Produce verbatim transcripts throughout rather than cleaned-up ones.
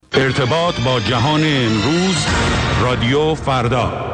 ارتباط با جهان امروز، رادیو فردا.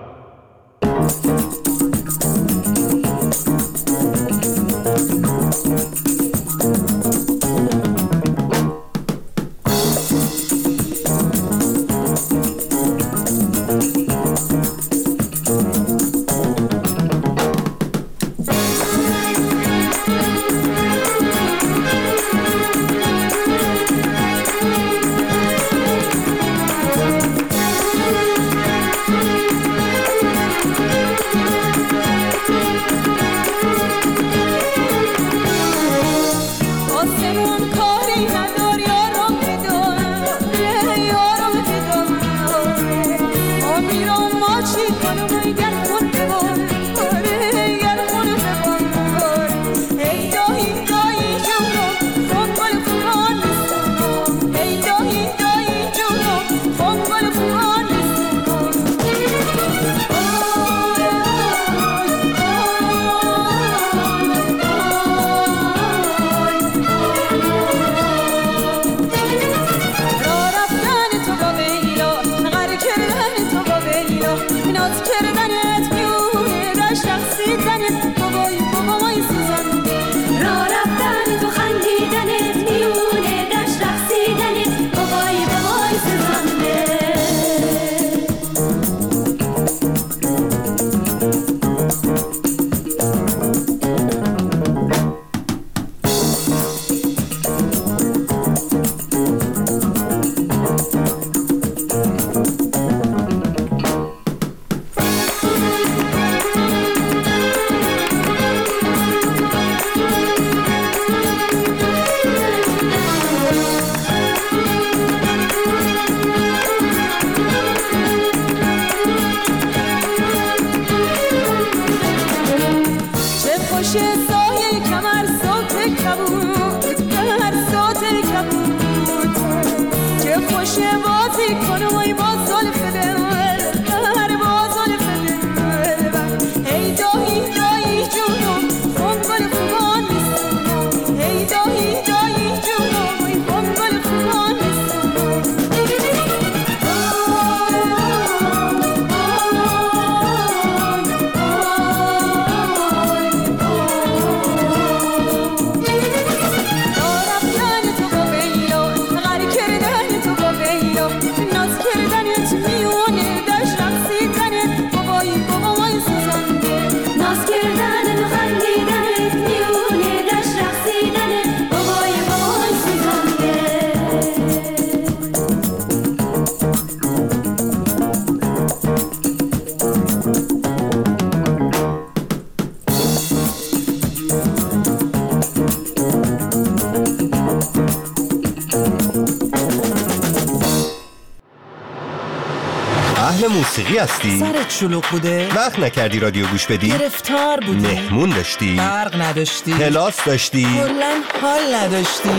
موسیقی هستی؟ سرت شلوغ بوده؟ وقت نکردی رادیو گوش بدی؟ گرفتار بودی؟ مهمون داشتی؟ برق نداشتی؟ کلاس داشتی؟ کلاً حال نداشتی؟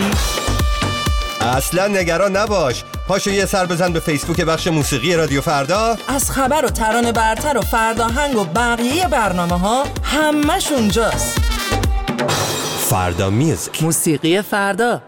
اصلا نگران نباش، پاشو یه سر بزن به فیسبوک بخش موسیقی رادیو فردا. از خبر و ترانه برتر و فرداهنگ و بقیه برنامه ها همش اونجاست. فردا میوزیک، موسیقی فردا.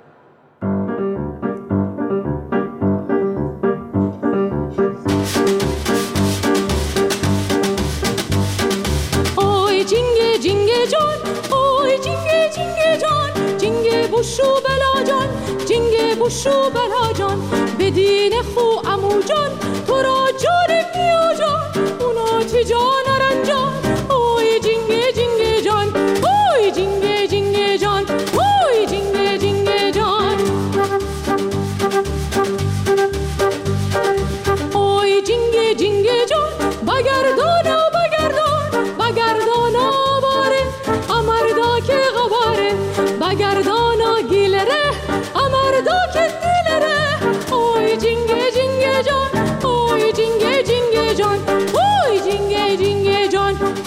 بوشو بلا جان جنگ بوشو بلا جان بدین خو امو جان تو را جان میا جان اونا تی جان رنجان اوی جنگ جنگ جان اوی جنگ جنگ جان اوی جنگ جنگ جان اوی جنگ جنگ جان بگردان و بگردان بگردان آواره امردا که غباره بگردان امردا که دیلره اوی جنگ جنگ جان اوی جنگ جنگ جان اوی جنگ جنگ جان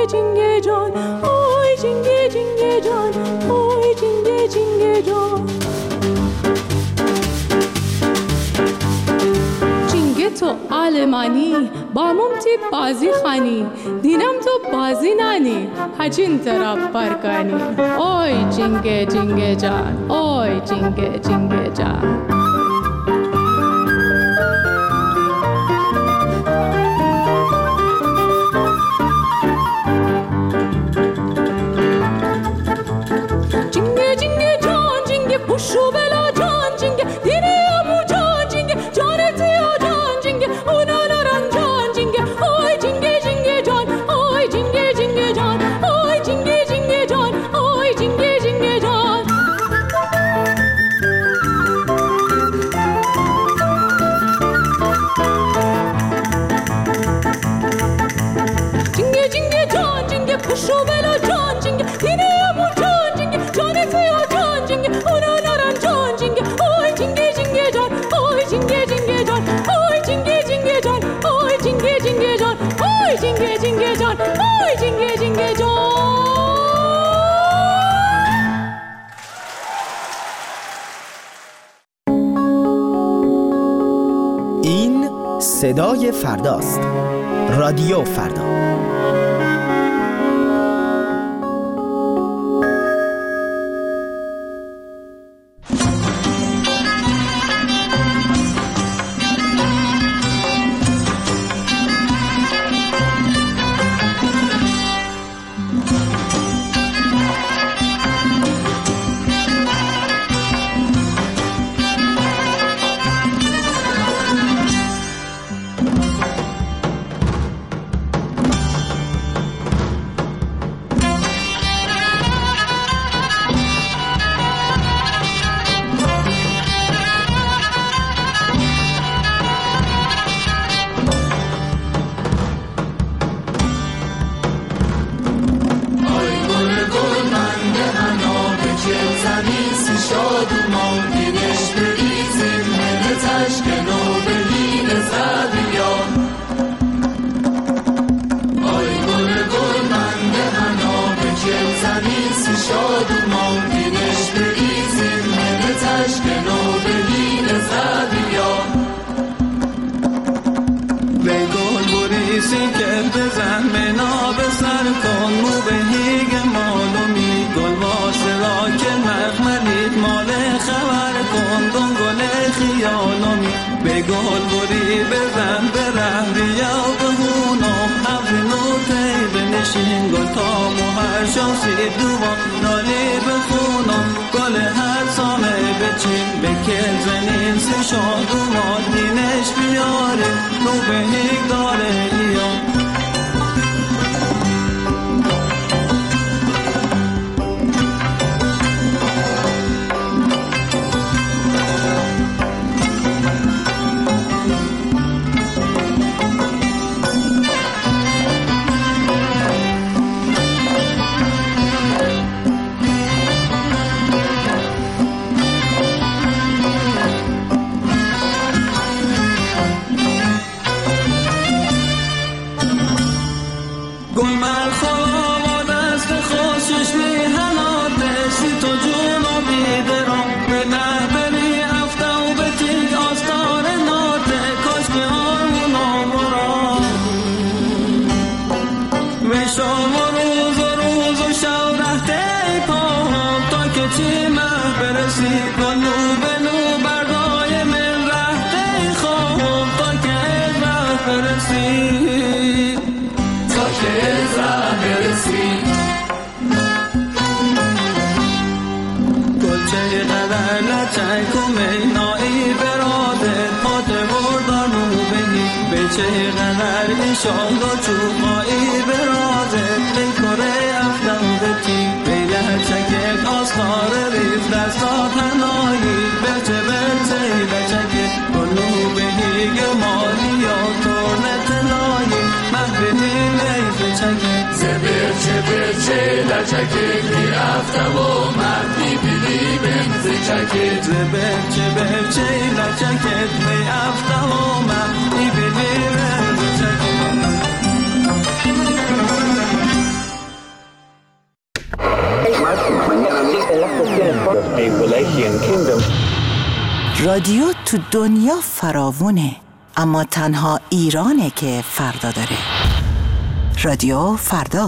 جینگه جینگه جان، اوی جینگه جینگه جان، اوی جینگه جینگه جان. جینگه تو آلمانی با ممتی بازی خانی، دینم تو بازی نانی هجین طرف برکانی. اوی جینگه جینگه جان، اوی جینگه جینگه جان. بوشو بلا جان جینگه دینی امو جان جینگه جانتی یا جان جینگه اونا نران جان جینگه اوی جینگه جینگه جان، اوی جینگه جینگه جان، اوی جینگه جینگه جان، اوی جینگه جینگه جان. جینگه جینگه جان جینگه بوشو بلا جان جینگه دینی امو جان جینگه جانتی یا جان جینگه اونا جینگه جینگه جان، اوی جینگه جینگه جان، اوی جینگه جینگه جان، اوی جینگه جینگه جان، اوی جینگه جینگه جان. این صدای فرداست. رادیو فردا. رادیو تو دنیا فراوونه، اما تنها ایرانه که فردا داره. رادیو فردا.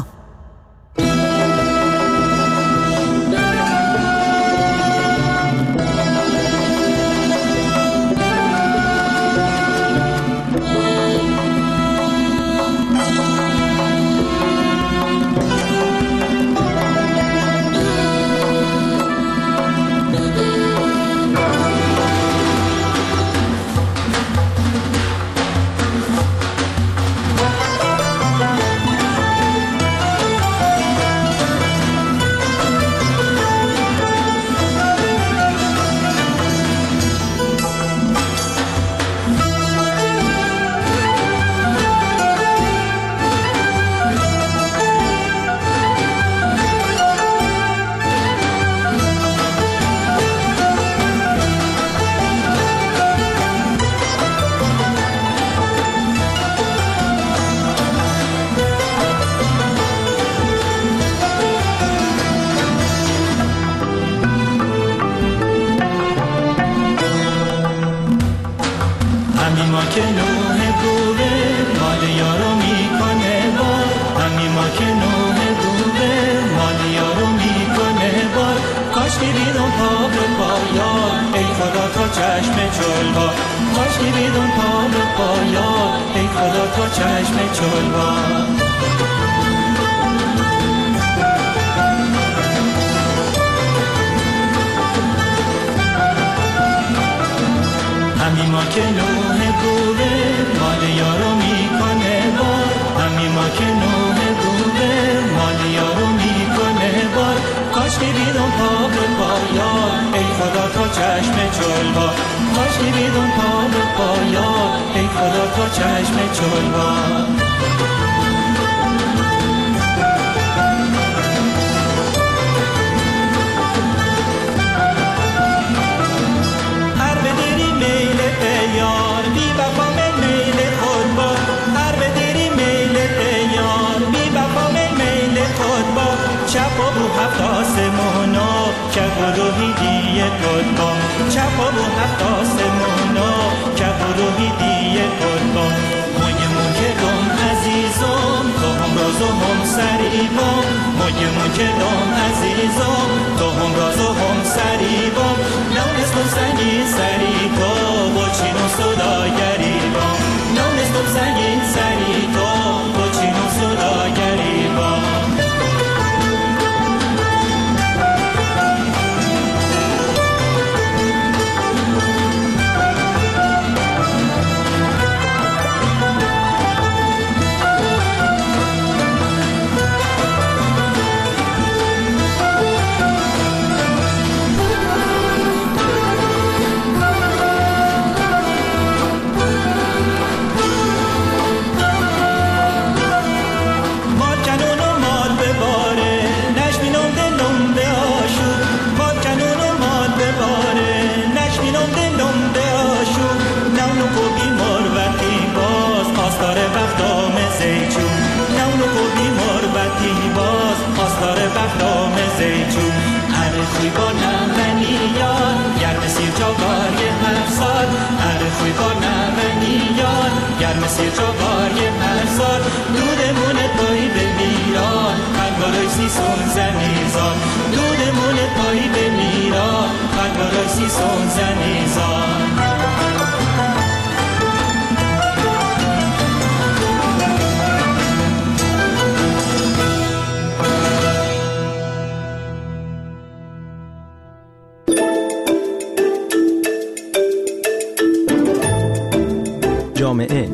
جامعه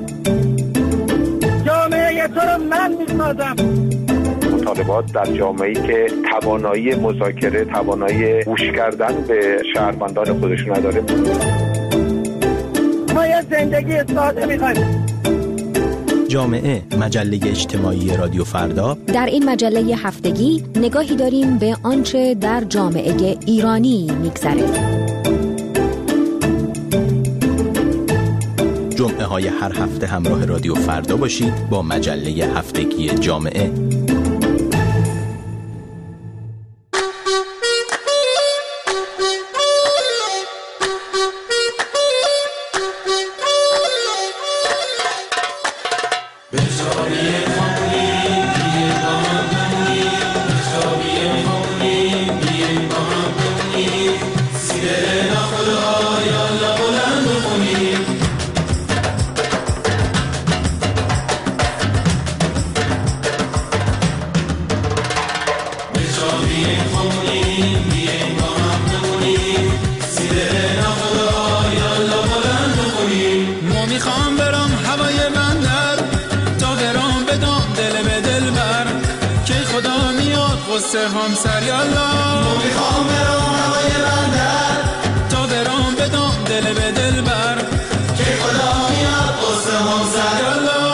جامعه تو رو من میسازم. مطالبات در جامعه‌ای که توانایی مذاکره، توانایی گوش کردن به شهروندان خودش نداره. ما یه زندگی ساده می‌خوایم. جامعه، مجله اجتماعی رادیو فردا. در این مجله هفتگی نگاهی داریم به آنچه در جامعه ایرانی می‌گذره. جمعه های هر هفته همراه رادیو فردا باشید با مجله هفتگی جامعه. همسر یالا مو میخوام برام هوای بندر تا برام بدم دل به دل بر که خدا میاد قصه همسر یالا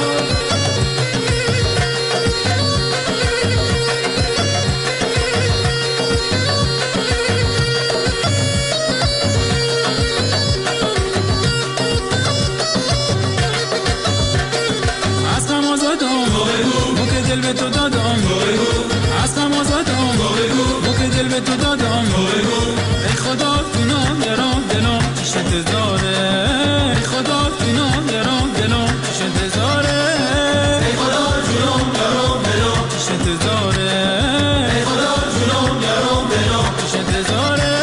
از غم آزادم مو که دل به تو دادم از غم آزادم مو که دل به تو دادم ای خدا جونم درام دلم پیش انتظاره ای خدا جونم درام دلم پیش انتظاره ای خدا جونم درام دلم پیش انتظاره ای خدا جونم درام دلم پیش انتظاره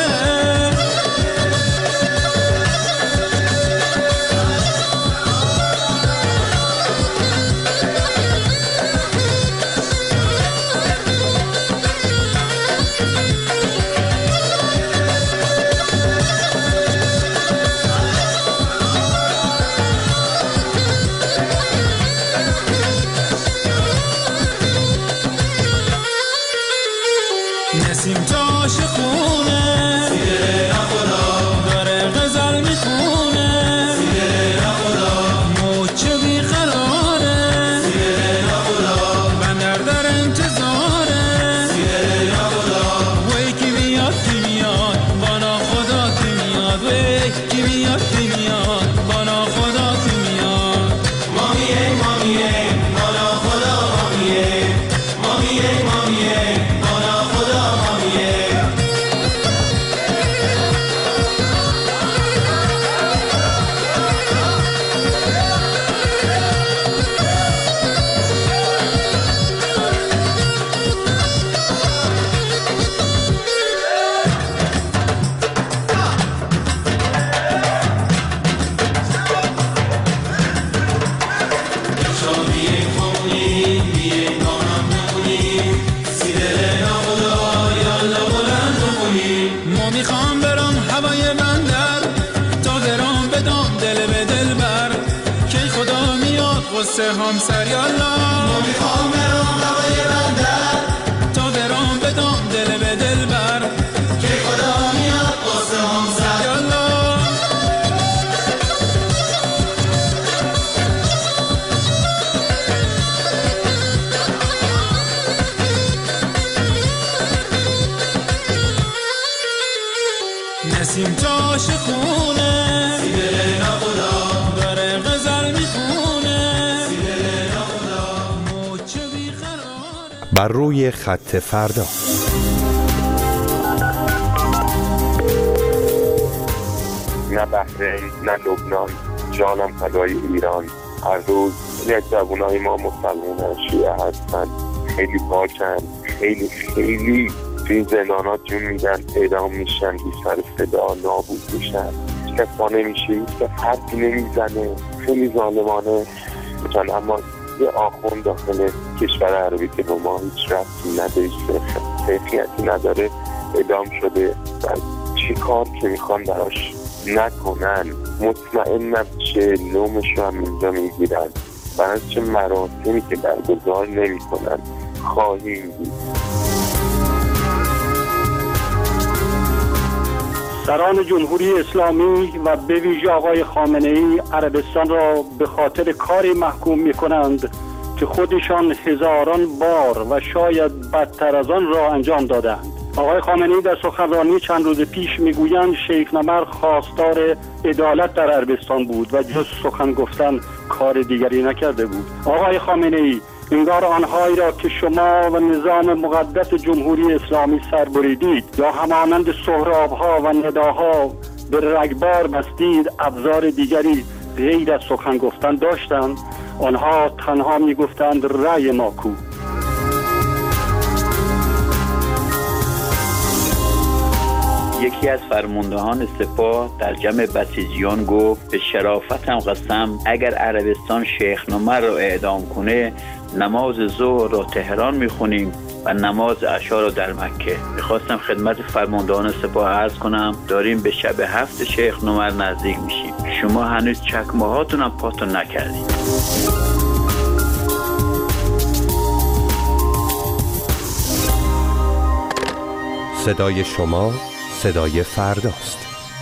نسیم تاش خونه سیره نخدا داره غزل میخونه سیره نخدا موچه بیقراره سیره نخدا بندر در انتظاره سیره نخدا وی کی بیاد کی میاد بانا خدا کی میاد وی کی بیاد کی میاد بانا خدا کی میاد مامیه مامیه بانا خدا مامیه مامیه مامیه میخوام برم هوای بندر تا درام بدم دل به دل بر که خدا میاد قصه همسر یالا میخوام برم هوای بندر تا درام بدم دل به دل بر که خدا میاد قصه همسر یالا نسیم تاش خونه سیره نخدا داره غزل میخونه سیره نخدا موچه بیقراره بر روی خط فردا. نه بحرین نه لبنان جانم فدای ایران. هر روز یک جوانای ما مسلمان شیعه هستن، خیلی پاکن، خیلی خیلی توی زندانات جون میدن، اعدام میشن، بی سر صدا نابود میشن، کفا نمیشه، که حرفی نمیزنه، خیلی ظالمانه میشن. اما یه آخوند داخل کشور عربی که با ما هیچ ربطی نداره، حیثیتی نداره، اعدام شده و چی کار که میخوان براش نکنن. مطمئنم چه نومش رو هم اینجا میگیرن، برای چه مراسمی که برگزار نمی کنن خواهیم دید. سران جمهوری اسلامی و به ویژه آقای خامنه‌ای عربستان را به خاطر کاری محکوم می کنند که خودشان هزاران بار و شاید بدتر از آن را انجام دادند. آقای خامنه‌ای در سخنرانی چند روز پیش میگویند شیخ نمر خواستار عدالت در عربستان بود و جز سخن گفتن کار دیگری نکرده بود. آقای خامنه‌ای، انگار آنهایی را که شما و نظام مقدس جمهوری اسلامی سر بریدید یا همانند سهراب‌ها و نداها به رگبار بستید ابزار دیگری غیر از سخن گفتن داشتند. آنها تنها میگفتند رأی ما کو. یکی از فرماندهان سپاه در جمع بسیجیان گفت به شرافتم قسم اگر عربستان شیخ نمر را اعدام کنه نماز ظهر را تهران میخونیم و نماز عشا را در مکه. میخواستم خدمت فرماندهان سپاه عرض کنم داریم به شب هفت شیخ نمر نزدیک میشیم، شما هنوز چکمه هاتون هم پاتون نکردید. صدای شما صدای فرداست.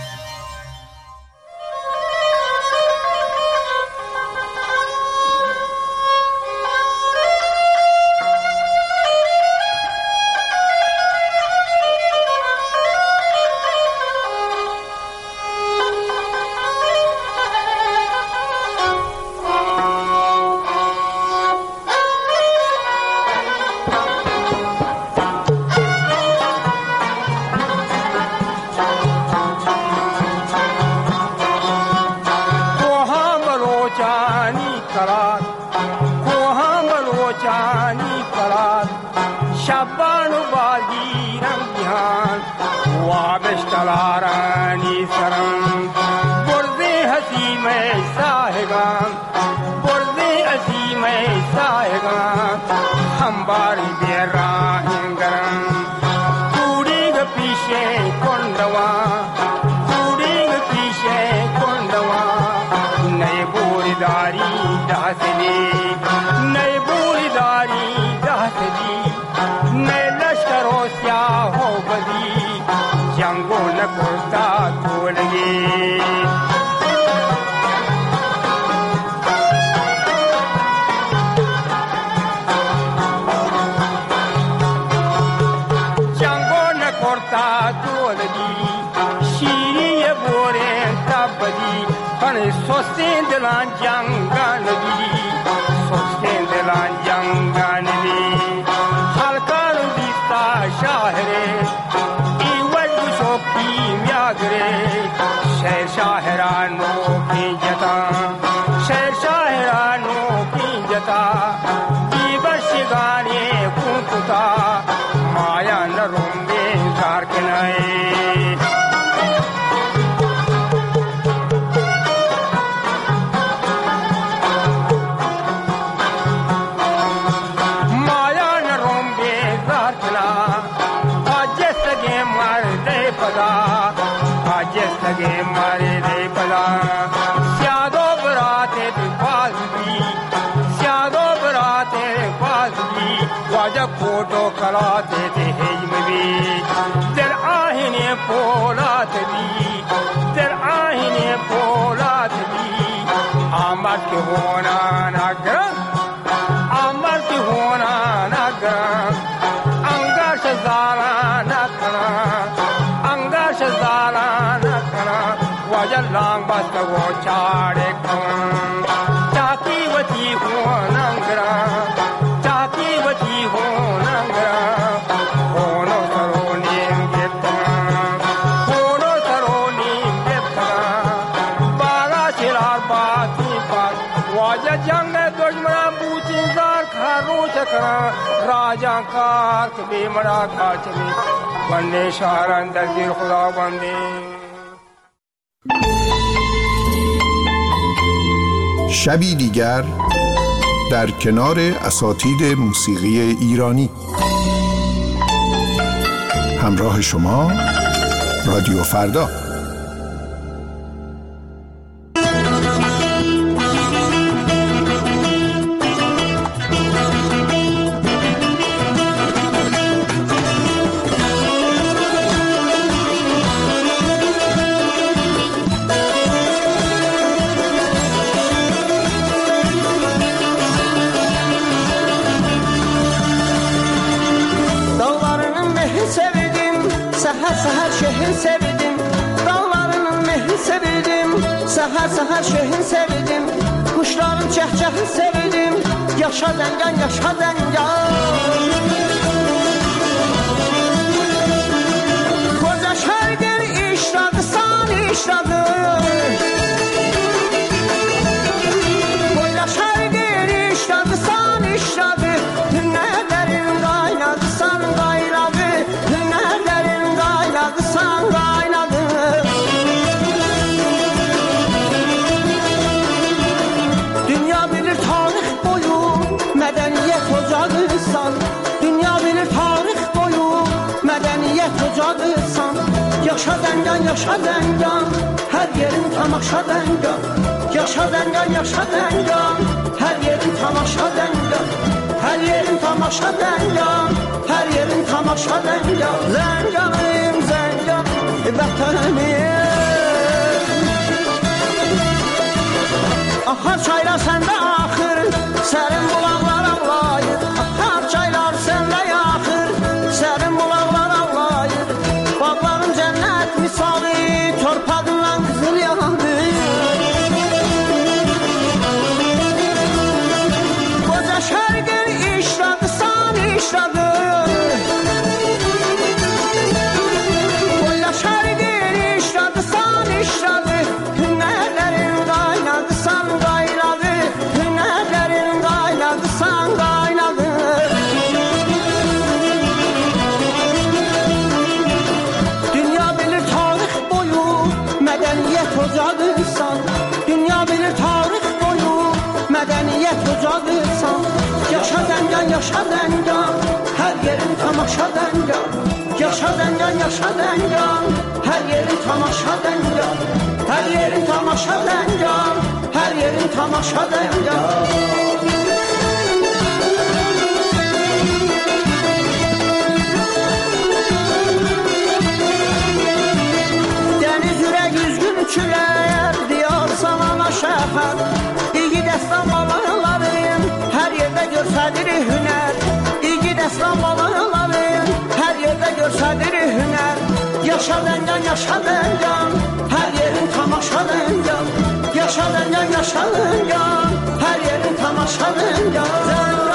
شبی دیگر در کنار اساتید موسیقی ایرانی. همراه شما رادیو فردا. Səhər səhər şehrin sevdim, kuşların çəhçəhi sevdim. Yaşa zəngan, yaşa zəngan. Koca şərqin işradı, san işradı. Koca şərqin dəngan, yaşa dəngan, hər yerin tamaşa dəngan. Yaşa dəngan, yaşa dəngan, hər yerin tamaşa dəngan. Hər yerin tamaşa dəngan, hər yerin tamaşa dəngan. Zənganım, zəngan, vətənim. Axar çaylar səndə axır, sərin bulaqlar ağlayır. Axar çaylar səndə yaxır, sərin bulaqlar ağlayır. Bağların cənnət misali, torpadından qızıl yandı. Qoca şərqin işradı, san işradı. Qoca şərqin işradı, san işradı. Hünərlərin qaynadı, san qaynadı. Hünərlərin qaynadı, san qaynadı. Dünya bilir tarix boyu, mədəniyyət ocağısan. Dünya bilir tarix boyu, mədəniyyət ocağısan. Yaşa dəngan, yaşa dəngan, hər yerin tamaşa dəngan. Yaşa dəngan, yaşa dəngan, hər yerin tamaşa dəngan. Hər yerin tamaşa dəngan, hər yerin tamaşa dəngan. Dəniz ürək üzgün külər, diyar samana şəhər. İyi dəstan balıqların, hər yerdə görsədir hünər. İyi dəstan balıqların, hər yerdə görsədir hünər. Yaşa dəngan, yaşa dəngan, hər yerin tamaşa dəngan. Yaşa dəngan, yaşa dəngan, hər yerin tamaşa dəngan.